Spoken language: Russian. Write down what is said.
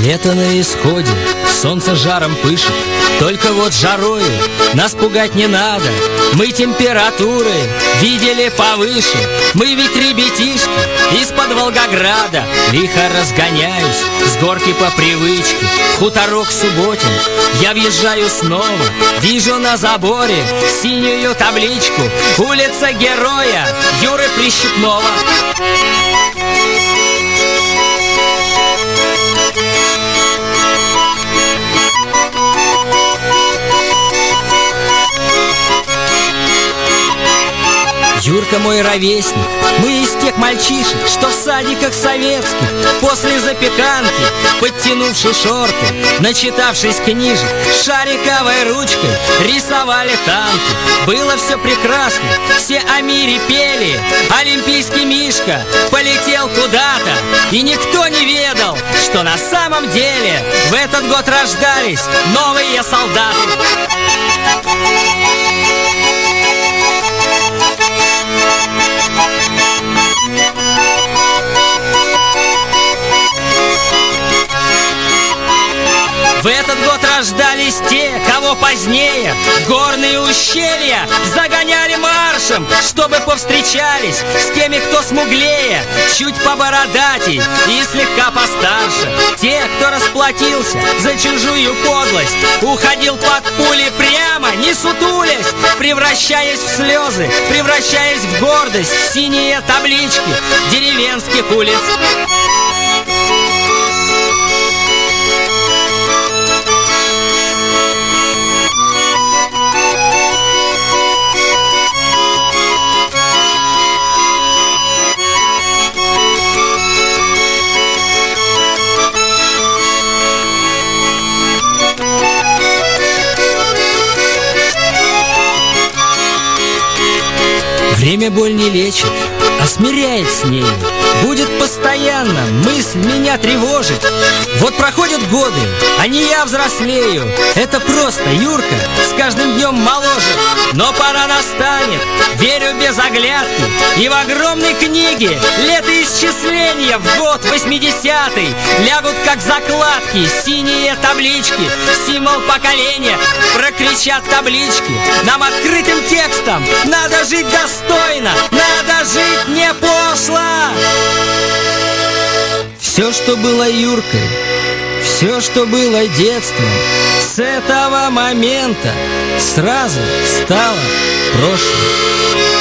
Лето на исходе, солнце жаром пышет, только вот жарою нас пугать не надо. Мы температуры видели повыше. Мы ведь ребятишки из-под Волгограда. Лихо разгоняюсь с горки по привычке. Хуторок Субботин я въезжаю снова. Вижу на заборе синюю табличку: улица Героя Юры Прищепнова. Юрка мой ровесник, мы из тех мальчишек, что в садиках советских после запеканки, подтянувши шорты, начитавшись книжек, шариковой ручкой рисовали танки. Было все прекрасно, все о мире пели. Олимпийский Мишка полетел куда-то, и никто не ведал, что на самом деле в этот год рождались новые солдаты. В этот год рождались те, кого позднее в горные ущелья загоняли маршем, чтобы повстречались с теми, кто смуглее, чуть побородатей и слегка постарше. Те, кто расплатился за чужую подлость, уходил под пули прямо, не сутулясь, превращаясь в слезы, превращаясь в гордость, в синие таблички деревенских улиц. Время боль не лечит, а смиряет с ней. Будет постоянно мысль меня тревожить. Вот проходят годы, а не я взрослею. Это просто, Юрка, с каждым днем моложе. Но пора настанет, верю без оглядки. И в огромной книге летоисчисления в год 80-й лягут как закладки синие таблички. Символ поколения, прокричат таблички. Нам открытым текстом надо жить достойно, надо жить не пошло. Все, что было Юркой, все, что было детством, с этого момента сразу стало прошлым.